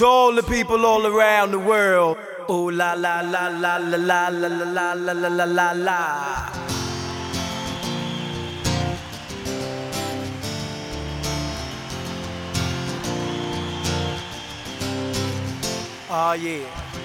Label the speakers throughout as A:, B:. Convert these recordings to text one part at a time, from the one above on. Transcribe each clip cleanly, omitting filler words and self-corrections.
A: To all the people all around the world. Oh la la la la la la la la la la la la la. Oh yeah.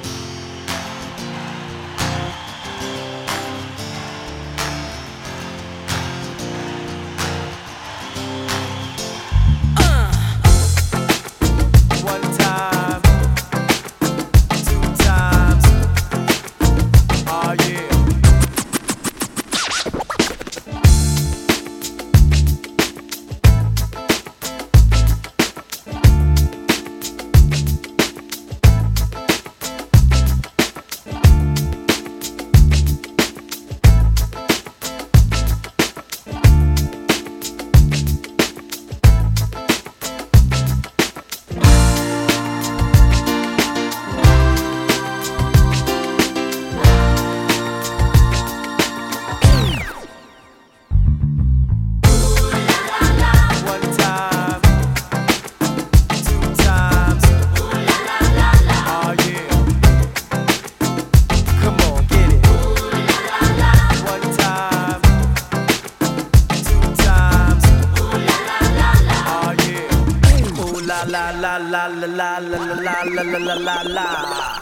A: La la la la la la la la la la la.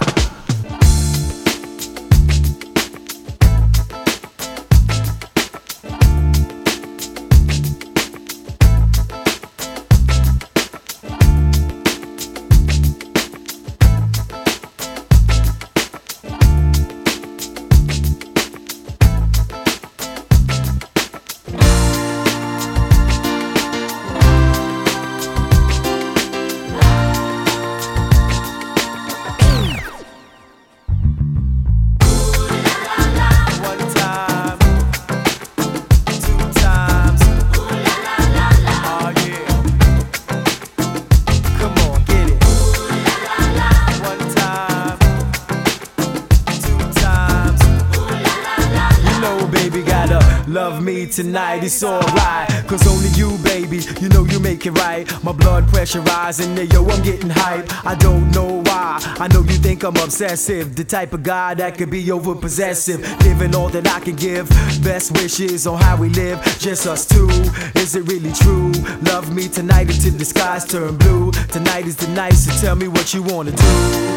A: Love me tonight, it's alright. Cause only you, baby, you know you make it right. My blood pressure rising, yo, I'm getting hype. I don't know why, I know you think I'm obsessive. The type of guy that could be over possessive. Giving all that I can give, best wishes on how we live, just us two. Is it really true? Love me tonight until the skies turn blue. Tonight is the night, so tell me what you wanna do.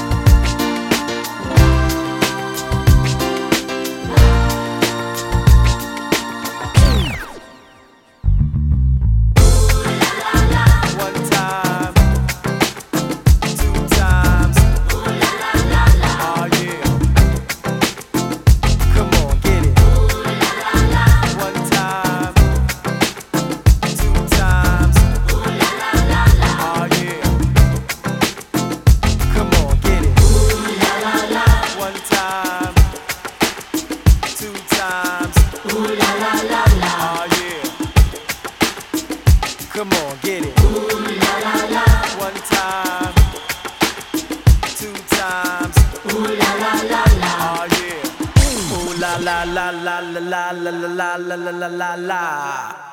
A: Come on, get it. Ooh, la, la, la. One time, two times. Ooh, la, la, la, la. Oh, yeah. Ooh, la, la, la, la, la, la, la, la, la, la, la, la, la.